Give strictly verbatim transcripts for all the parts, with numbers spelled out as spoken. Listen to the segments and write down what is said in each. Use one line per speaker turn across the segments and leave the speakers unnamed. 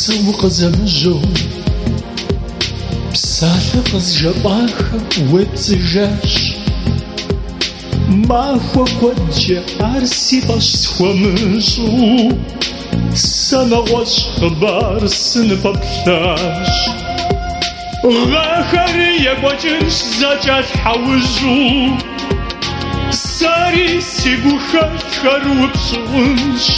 سوق زمجو بسالة قزجباخة وتزجاش ما هو كوجه عرسي باش تخمجو سنة واش خبار سنة بلاش غاخرية بوجنش زجات حوجو ساري سيبو خشر وبشونش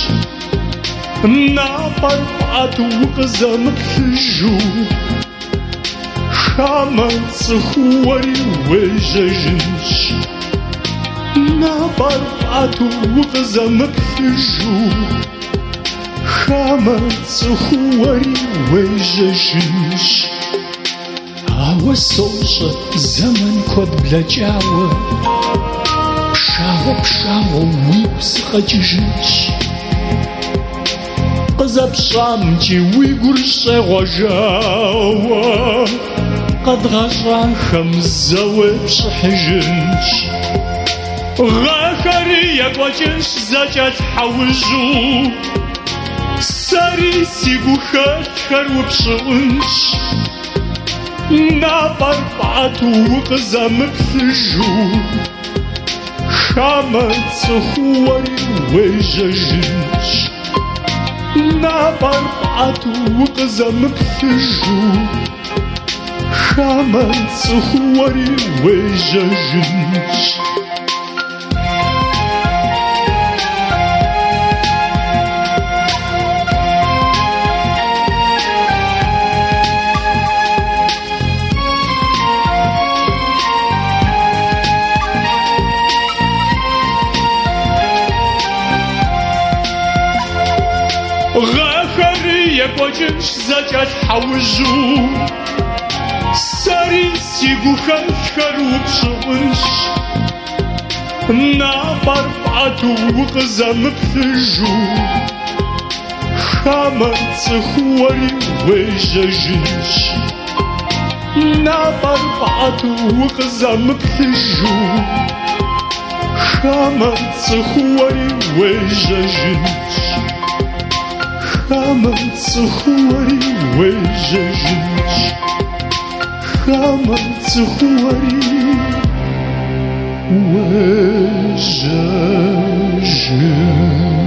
نابر بعد وقزم بخجو خامن صخوري وججنش نابر بعد وقزم بخجو خامن صخوري وججنش هوا الصوصة زمن كود بلا جاوة بشاوة بشاوة ويوسخ جيجنش قزب شامجي ويقرش غجاوة قد غشا خمزة وبشحجنش غاخرية وجنش زجات حوجو ساري سيبو خشر وبشونش نابر بعد وقزم بثجو خامد صخوري وججنش نابر بعد وقزم بثجو خامد صخوري وججنش غاخرية بوجنش زجات حوجو ساري سيقو خشر وبشونش نابر بعد وقزم بثجو خامن صخوري وججنش نابر بعد وقزم بثجو خامن صخوري وججنش خامن صخوري وججنش خامن صخوري وججنش